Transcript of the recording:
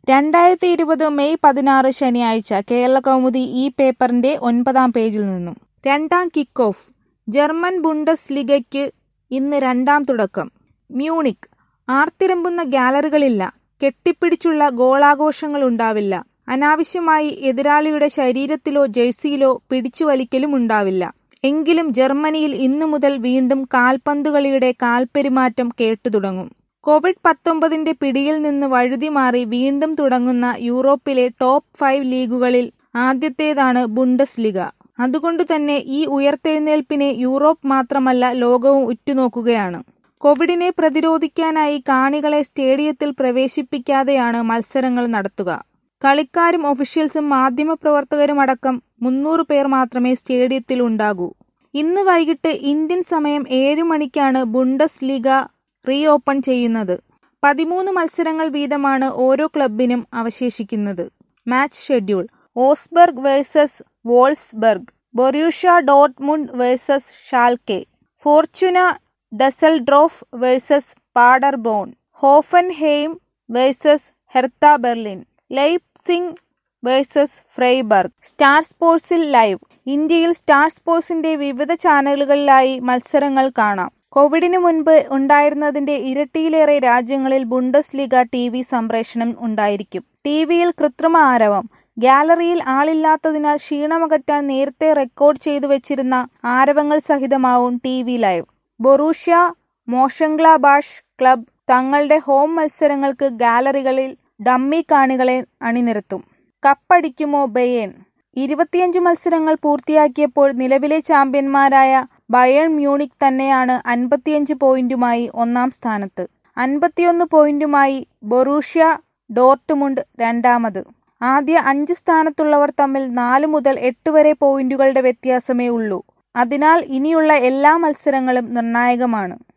2020 May 16 ശനിയാഴ്ച കേരളകൗമുദി ഈ പേപ്പറിന്റെ 9-ാം പേജിൽ നിന്നും. രണ്ടാം കിക്ക് ഓഫ്. ജർമ്മൻ ബുണ്ടസ് ലിഗയ്ക്ക് ഇന്ന് രണ്ടാം തുടക്കം. മ്യൂണിക്ക്. ആർത്തിരമ്പുന്ന ഗ്യാലറികളില്ല. കെട്ടിപ്പിടിച്ചുള്ള ഗോളാഘോഷങ്ങളുണ്ടാവില്ല. അനാവശ്യമായി എതിരാളിയുടെ ശരീരത്തിലോ ജേഴ്സിയിലോ പിടിച്ചുവലിക്കലുമുണ്ടാവില്ല. എങ്കിലും ജർമ്മനിയിൽ ഇന്നു മുതൽ വീണ്ടും കാൽപന്തുകളിയുടെ കാൽപ്പെരുമാറ്റം കേട്ടുതുടങ്ങും. കോവിഡ്-19 പിടിയിൽ നിന്ന് വഴുതിമാറി വീണ്ടും തുടങ്ങുന്ന യൂറോപ്പിലെ ടോപ്പ് 5 ലീഗുകളിൽ ആദ്യത്തേതാണ് ബുണ്ടസ് ലിഗ. അതുകൊണ്ടുതന്നെ ഈ ഉയിർത്തെഴുന്നേൽപ്പിനെ യൂറോപ്പ് മാത്രമല്ല ലോകവും ഉറ്റുനോക്കുകയാണ്. കോവിഡിനെ പ്രതിരോധിക്കാനായി കാണികളെ സ്റ്റേഡിയത്തിൽ പ്രവേശിപ്പിക്കാതെയാണ് മത്സരങ്ങൾ നടത്തുക. കളിക്കാരും ഒഫീഷ്യൽസും മാധ്യമപ്രവർത്തകരുമടക്കം 300 പേർ മാത്രമേ സ്റ്റേഡിയത്തിൽ ഉണ്ടാകൂ. ഇന്ന് വൈകിട്ട് ഇന്ത്യൻ സമയം 7 മണിക്കാണ് ബുണ്ടസ് ലിഗ റീ ഓപ്പൺ ചെയ്യുന്നത്. 13 മത്സരങ്ങൾ വീതമാണ് ഓരോ ക്ലബിനും അവശേഷിക്കുന്നത്. Match schedule: Augsburg versus Wolfsburg, Borussia Dortmund versus Schalke, Fortuna Dusseldorf versus Paderborn, Hoffenheim versus Hertha Berlin, Leipzig versus Freiburg. Star സ്പോർട്സിൽ ലൈവ്. ഇന്ത്യയിൽ സ്റ്റാർ സ്പോർട്സിന്റെ വിവിധ ചാനലുകളിലായി മത്സരങ്ങൾ കാണാം. കോവിഡിന് മുൻപ് ഉണ്ടായിരുന്നതിന്റെ ഇരട്ടിയിലേറെ രാജ്യങ്ങളിൽ ബുണ്ടസ് ലിഗ TV സംപ്രേഷണം ഉണ്ടായിരിക്കും. ടിവിയിൽ കൃത്രിമ ആരവം. ഗ്യാലറിയിൽ ആളില്ലാത്തതിനാൽ ക്ഷീണമകറ്റാൻ നേരത്തെ റെക്കോർഡ് ചെയ്തു വെച്ചിരുന്ന ആരവങ്ങൾ സഹിതമാവും TV live. Borussia Monchengladbach club തങ്ങളുടെ ഹോം മത്സരങ്ങൾക്ക് ഗാലറികളിൽ ഡമ്മി കാണികളെ അണിനിരത്തും. കപ്പടിക്കുമോ ബയേൺ? 25 മത്സരങ്ങൾ പൂർത്തിയാക്കിയപ്പോൾ നിലവിലെ ചാമ്പ്യന്മാരായ ബയേൺ മ്യൂണിക്ക് തന്നെയാണ് 55 പോയിന്റുമായി ഒന്നാം സ്ഥാനത്ത്. 51 പോയിന്റുമായി ബൊറൂഷ്യ ഡോർട്ട്മുണ്ട് രണ്ടാമത്. ആദ്യ 5 സ്ഥാനത്തുള്ളവർ തമ്മിൽ 4 മുതൽ 8 വരെ പോയിന്റുകളുടെ വ്യത്യാസമേ ഉള്ളൂ. അതിനാൽ ഇനിയുള്ള എല്ലാ മത്സരങ്ങളും നിർണായകമാണ്.